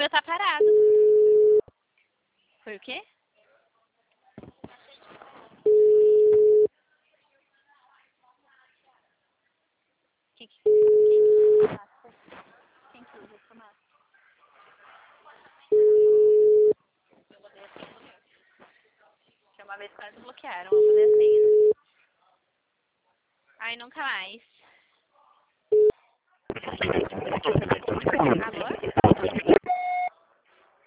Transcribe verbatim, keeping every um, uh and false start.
meu tá parado. Foi o quê? Quem que, quem, quem que usa essa máscara? Eu mudei a senha do meu. Que uma vez quase bloquearam, eu mudei a senha. Ai, nunca mais. Alô?